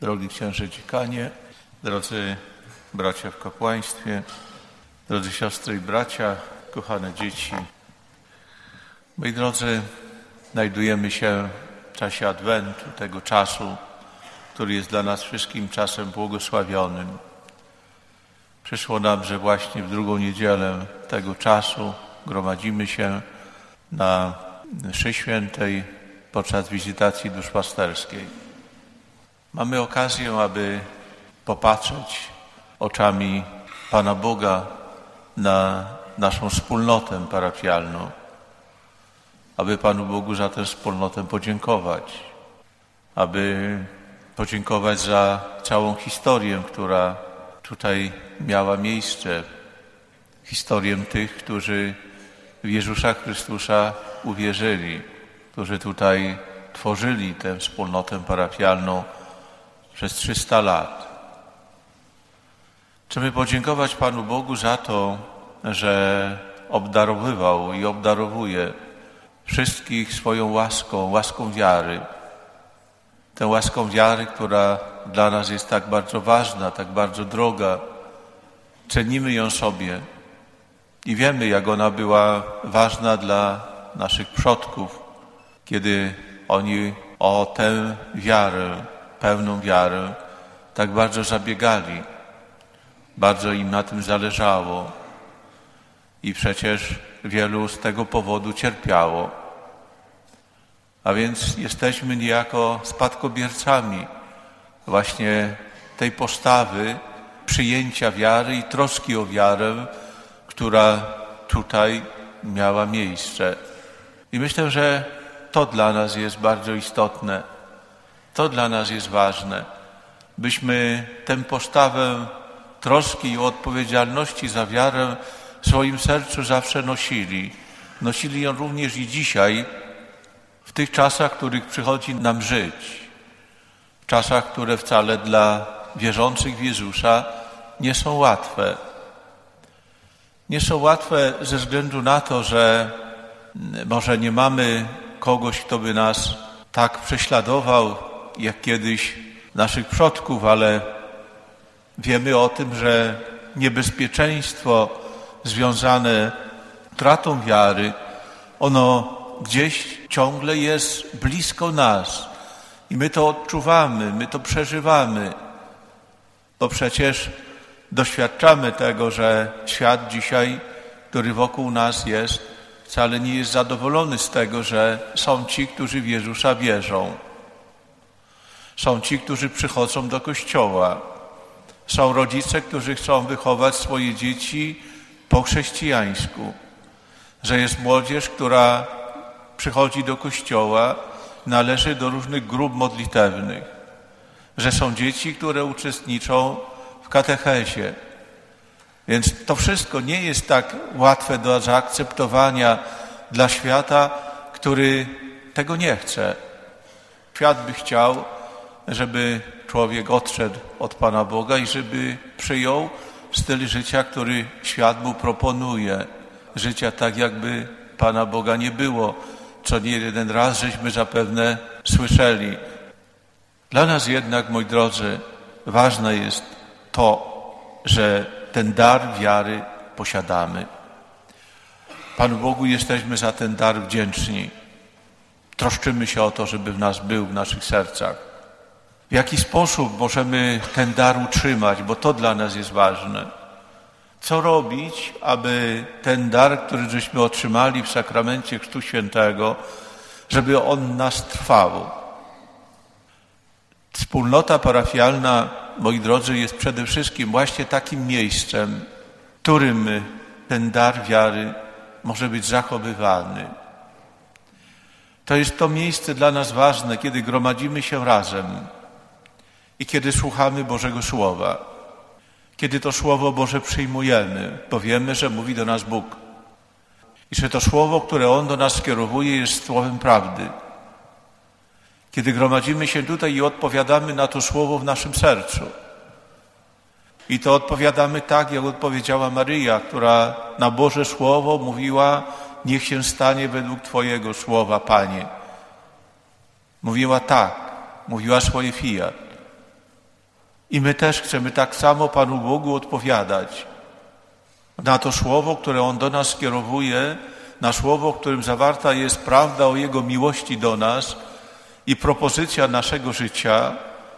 Drogi księże dziekanie, drodzy bracia w kapłaństwie, drodzy siostry i bracia, kochane dzieci. Moi drodzy, znajdujemy się w czasie Adwentu, tego czasu, który jest dla nas wszystkim czasem błogosławionym. Przyszło nam, że właśnie w drugą niedzielę tego czasu gromadzimy się na mszy świętej podczas wizytacji duszpasterskiej. Mamy okazję, aby popatrzeć oczami Pana Boga na naszą wspólnotę parafialną, aby Panu Bogu za tę wspólnotę podziękować, aby podziękować za całą historię, która tutaj miała miejsce, historię tych, którzy w Jezusa Chrystusa uwierzyli, którzy tutaj tworzyli tę wspólnotę parafialną przez 300 lat. Chcemy podziękować Panu Bogu za to, że obdarowywał i obdarowuje wszystkich swoją łaską wiary. Tę łaską wiary, która dla nas jest tak bardzo ważna, tak bardzo droga. Cenimy ją sobie i wiemy, jak ona była ważna dla naszych przodków, kiedy oni o tę wiarę, pełną wiarę, tak bardzo zabiegali. Bardzo im na tym zależało i przecież wielu z tego powodu cierpiało. A więc jesteśmy niejako spadkobiercami właśnie tej postawy przyjęcia wiary i troski o wiarę, która tutaj miała miejsce. I myślę, że to dla nas jest bardzo istotne. To dla nas jest ważne, byśmy tę postawę troski i odpowiedzialności za wiarę w swoim sercu zawsze nosili. Nosili ją również i dzisiaj, w tych czasach, w których przychodzi nam żyć. W czasach, które wcale dla wierzących w Jezusa nie są łatwe. Nie są łatwe ze względu na to, że może nie mamy kogoś, kto by nas tak prześladował, jak kiedyś naszych przodków, ale wiemy o tym, że niebezpieczeństwo związane z utratą wiary, ono gdzieś ciągle jest blisko nas i my to odczuwamy, my to przeżywamy, bo przecież doświadczamy tego, że świat dzisiaj, który wokół nas jest, wcale nie jest zadowolony z tego, że są ci, którzy w Jezusa wierzą. Są ci, którzy przychodzą do kościoła. Są rodzice, którzy chcą wychować swoje dzieci po chrześcijańsku. Że jest młodzież, która przychodzi do kościoła, należy do różnych grup modlitewnych. Że są dzieci, które uczestniczą w katechezie. Więc to wszystko nie jest tak łatwe do zaakceptowania dla świata, który tego nie chce. Świat by chciał, żeby człowiek odszedł od Pana Boga i żeby przyjął styl życia, który świat mu proponuje. Życia tak, jakby Pana Boga nie było, co nie jeden raz żeśmy zapewne słyszeli. Dla nas jednak, moi drodzy, ważne jest to, że ten dar wiary posiadamy. Panu Bogu jesteśmy za ten dar wdzięczni. Troszczymy się o to, żeby w nas był, w naszych sercach. W jaki sposób możemy ten dar utrzymać, bo to dla nas jest ważne. Co robić, aby ten dar, który żeśmy otrzymali w sakramencie Chrztu Świętego, żeby on nas trwał. Wspólnota parafialna, moi drodzy, jest przede wszystkim właśnie takim miejscem, w którym ten dar wiary może być zachowywany. To jest to miejsce dla nas ważne, kiedy gromadzimy się razem i kiedy słuchamy Bożego Słowa. Kiedy to Słowo Boże przyjmujemy, bo wiemy, że mówi do nas Bóg. I że to Słowo, które On do nas skierowuje, jest Słowem prawdy. Kiedy gromadzimy się tutaj i odpowiadamy na to Słowo w naszym sercu. I to odpowiadamy tak, jak odpowiedziała Maryja, która na Boże Słowo mówiła: niech się stanie według Twojego Słowa, Panie. Mówiła tak, mówiła swoje fiat. I my też chcemy tak samo Panu Bogu odpowiadać na to słowo, które On do nas skierowuje, na słowo, w którym zawarta jest prawda o Jego miłości do nas i propozycja naszego życia.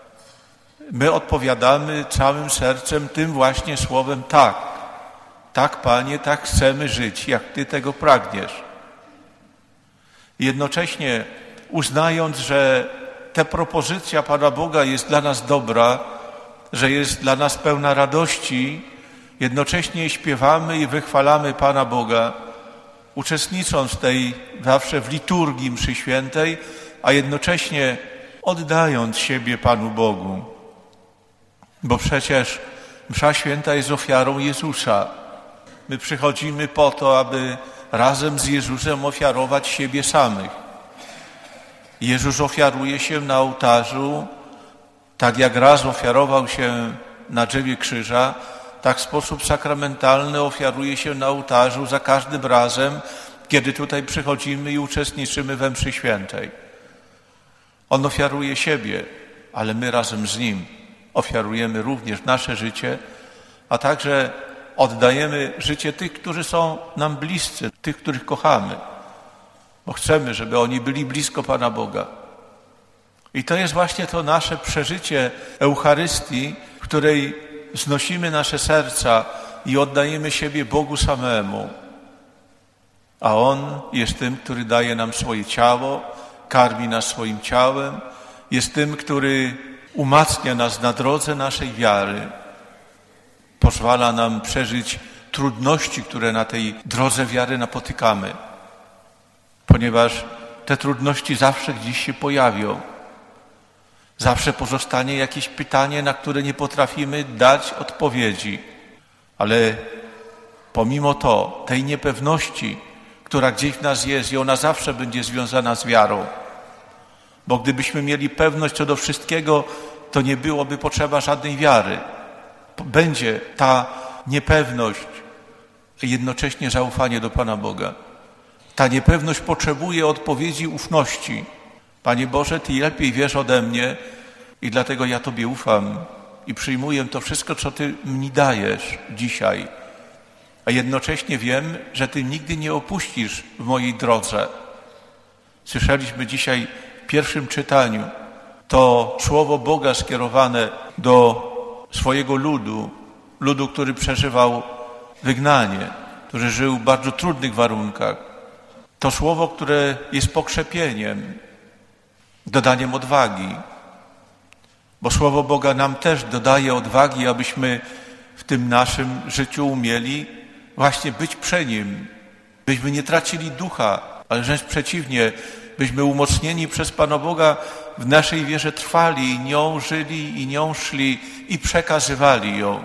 My odpowiadamy całym sercem tym właśnie słowem tak. Tak, Panie, tak chcemy żyć, jak Ty tego pragniesz. Jednocześnie uznając, że ta propozycja Pana Boga jest dla nas dobra, że jest dla nas pełna radości, jednocześnie śpiewamy i wychwalamy Pana Boga, uczestnicząc zawsze w liturgii mszy świętej, a jednocześnie oddając siebie Panu Bogu. Bo przecież msza święta jest ofiarą Jezusa. My przychodzimy po to, aby razem z Jezusem ofiarować siebie samych. Jezus ofiaruje się na ołtarzu, tak jak raz ofiarował się na drzewie krzyża, tak w sposób sakramentalny ofiaruje się na ołtarzu za każdym razem, kiedy tutaj przychodzimy i uczestniczymy we mszy świętej. On ofiaruje siebie, ale my razem z Nim ofiarujemy również nasze życie, a także oddajemy życie tych, którzy są nam bliscy, tych, których kochamy, bo chcemy, żeby oni byli blisko Pana Boga. I to jest właśnie to nasze przeżycie Eucharystii, w której wznosimy nasze serca i oddajemy siebie Bogu samemu. A On jest tym, który daje nam swoje ciało, karmi nas swoim ciałem, jest tym, który umacnia nas na drodze naszej wiary, pozwala nam przeżyć trudności, które na tej drodze wiary napotykamy, ponieważ te trudności zawsze gdzieś się pojawią. Zawsze pozostanie jakieś pytanie, na które nie potrafimy dać odpowiedzi. Ale pomimo to, tej niepewności, która gdzieś w nas jest i ona zawsze będzie związana z wiarą. Bo gdybyśmy mieli pewność co do wszystkiego, to nie byłoby potrzeba żadnej wiary. Będzie ta niepewność, jednocześnie zaufanie do Pana Boga. Ta niepewność potrzebuje odpowiedzi ufności. Panie Boże, Ty lepiej wiesz ode mnie i dlatego ja Tobie ufam i przyjmuję to wszystko, co Ty mi dajesz dzisiaj. A jednocześnie wiem, że Ty nigdy nie opuścisz w mojej drodze. Słyszeliśmy dzisiaj w pierwszym czytaniu to słowo Boga skierowane do swojego ludu, który przeżywał wygnanie, który żył w bardzo trudnych warunkach. To słowo, które jest pokrzepieniem, dodaniem odwagi. Bo słowo Boga nam też dodaje odwagi, abyśmy w tym naszym życiu umieli właśnie być przy Nim. Byśmy nie tracili ducha, ale wręcz przeciwnie, byśmy umocnieni przez Pana Boga w naszej wierze trwali i nią żyli i nią szli i przekazywali ją.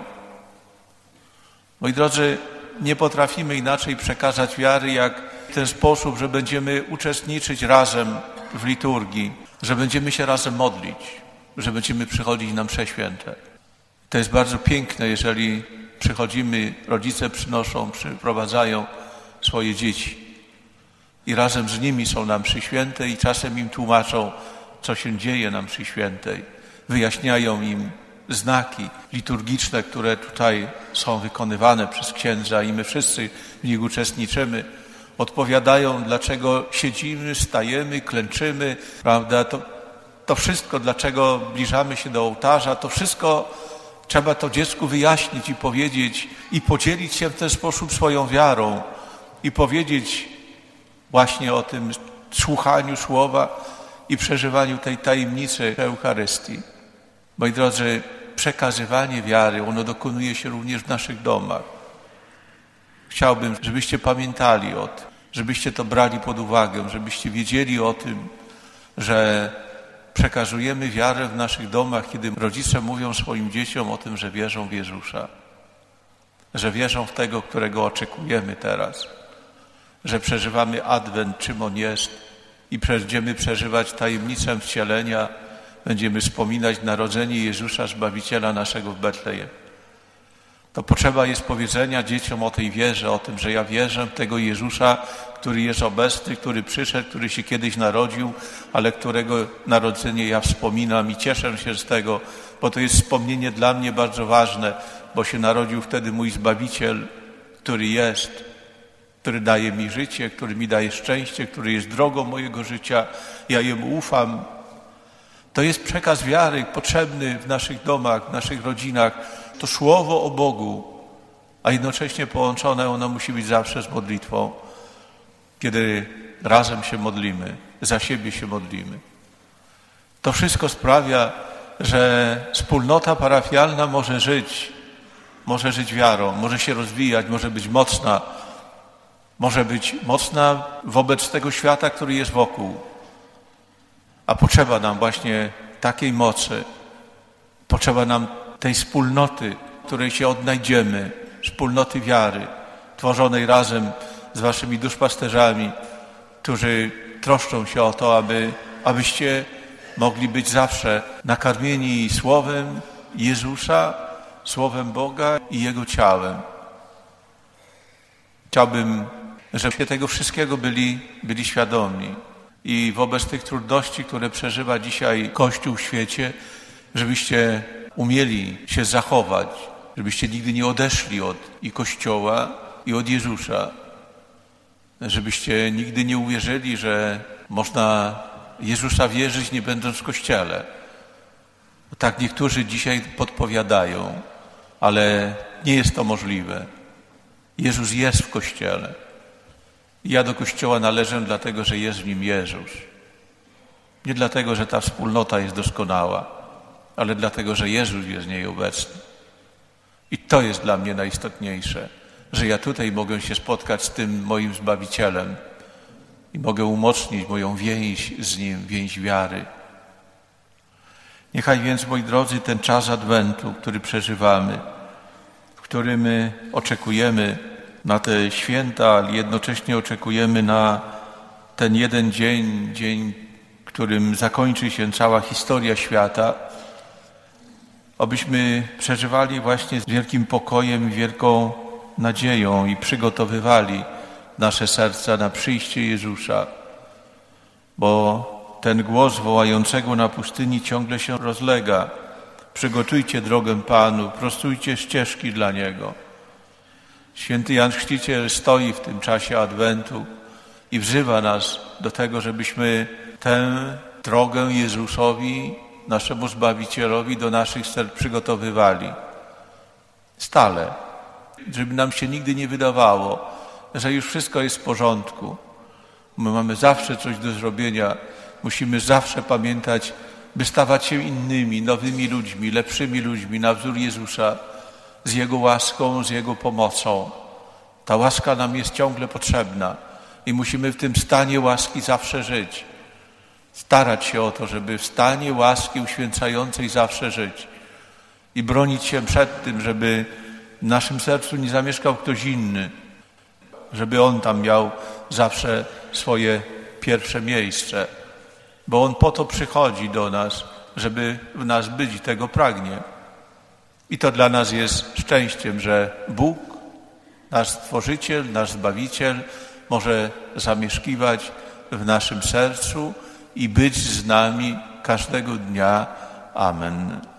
Moi drodzy, nie potrafimy inaczej przekazać wiary, jak w ten sposób, że będziemy uczestniczyć razem w liturgii, że będziemy się razem modlić, że będziemy przychodzić na msze święte. To jest bardzo piękne, jeżeli przychodzimy, rodzice przyprowadzają swoje dzieci i razem z nimi są na mszy świętej i czasem im tłumaczą, co się dzieje na mszy świętej. Wyjaśniają im znaki liturgiczne, które tutaj są wykonywane przez księdza i my wszyscy w nich uczestniczymy. Odpowiadają, dlaczego siedzimy, stajemy, klęczymy, prawda? To wszystko, dlaczego zbliżamy się do ołtarza, to wszystko trzeba to dziecku wyjaśnić i powiedzieć i podzielić się w ten sposób swoją wiarą i powiedzieć właśnie o tym słuchaniu słowa i przeżywaniu tej tajemnicy Eucharystii. Moi drodzy, przekazywanie wiary, ono dokonuje się również w naszych domach. Chciałbym, żebyście pamiętali o tym, żebyście to brali pod uwagę, żebyście wiedzieli o tym, że przekazujemy wiarę w naszych domach, kiedy rodzice mówią swoim dzieciom o tym, że wierzą w Jezusa, że wierzą w tego, którego oczekujemy teraz, że przeżywamy Adwent, czym On jest i będziemy przeżywać tajemnicę wcielenia, będziemy wspominać narodzenie Jezusa, Zbawiciela naszego w Betlejem. To potrzeba jest powiedzenia dzieciom o tej wierze, o tym, że ja wierzę w tego Jezusa, który jest obecny, który przyszedł, który się kiedyś narodził, ale którego narodzenie ja wspominam i cieszę się z tego, bo to jest wspomnienie dla mnie bardzo ważne, bo się narodził wtedy mój Zbawiciel, który jest, który daje mi życie, który mi daje szczęście, który jest drogą mojego życia. Ja Jemu ufam. To jest przekaz wiary potrzebny w naszych domach, w naszych rodzinach. To słowo o Bogu, a jednocześnie połączone ono musi być zawsze z modlitwą. Kiedy razem się modlimy, za siebie się modlimy. To wszystko sprawia, że wspólnota parafialna może żyć wiarą, może się rozwijać, może być mocna wobec tego świata, który jest wokół. A potrzeba nam właśnie takiej mocy, potrzeba nam tej wspólnoty, w której się odnajdziemy, wspólnoty wiary, tworzonej razem z waszymi duszpasterzami, którzy troszczą się o to, abyście mogli być zawsze nakarmieni Słowem Jezusa, Słowem Boga i Jego ciałem. Chciałbym, żebyście tego wszystkiego byli świadomi i wobec tych trudności, które przeżywa dzisiaj Kościół w świecie, żebyście umieli się zachować, żebyście nigdy nie odeszli od i Kościoła, i od Jezusa, żebyście nigdy nie uwierzyli, że można Jezusa wierzyć, nie będąc w Kościele. Bo tak niektórzy dzisiaj podpowiadają, ale nie jest to możliwe. Jezus jest w Kościele. Ja do Kościoła należę dlatego, że jest w nim Jezus. Nie dlatego, że ta wspólnota jest doskonała, ale dlatego, że Jezus jest w niej obecny. I to jest dla mnie najistotniejsze, że ja tutaj mogę się spotkać z tym moim Zbawicielem i mogę umocnić moją więź z Nim, więź wiary. Niechaj więc, moi drodzy, ten czas Adwentu, który przeżywamy, w którym my oczekujemy na te święta, ale jednocześnie oczekujemy na ten jeden dzień, którym zakończy się cała historia świata, abyśmy przeżywali właśnie z wielkim pokojem, wielką nadzieją i przygotowywali nasze serca na przyjście Jezusa, bo ten głos wołającego na pustyni ciągle się rozlega. Przygotujcie drogę Panu, prostujcie ścieżki dla Niego. Święty Jan Chrzciciel stoi w tym czasie Adwentu i wzywa nas do tego, żebyśmy tę drogę Jezusowi, naszemu Zbawicielowi, do naszych serc przygotowywali. Stale. Żeby nam się nigdy nie wydawało, że już wszystko jest w porządku. My mamy zawsze coś do zrobienia. Musimy zawsze pamiętać, by stawać się innymi, nowymi ludźmi, lepszymi ludźmi na wzór Jezusa, z Jego łaską, z Jego pomocą. Ta łaska nam jest ciągle potrzebna i musimy w tym stanie łaski zawsze żyć. Starać się o to, żeby w stanie łaski uświęcającej zawsze żyć i bronić się przed tym, żeby w naszym sercu nie zamieszkał ktoś inny, żeby On tam miał zawsze swoje pierwsze miejsce, bo On po to przychodzi do nas, żeby w nas być i tego pragnie. I to dla nas jest szczęściem, że Bóg, nasz Stworzyciel, nasz Zbawiciel może zamieszkiwać w naszym sercu i być z nami każdego dnia. Amen.